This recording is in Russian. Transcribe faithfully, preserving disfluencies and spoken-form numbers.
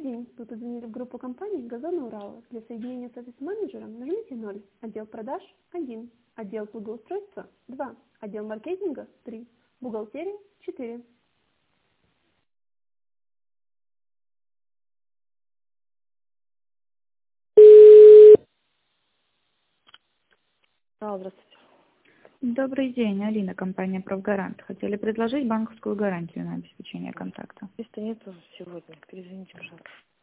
день. Тут звонили в группу компании «Газон Урала». Для соединения с офис-менеджером нажмите ноль. Отдел продаж– один. Отдел благоустройства– два. Отдел маркетинга– три. Бухгалтерия– четыре. Да, здравствуйте. Добрый день, Алина, компания «Правгарант». Хотели предложить банковскую гарантию на обеспечение контакта. Если нету сегодня, перезвоните, пожалуйста.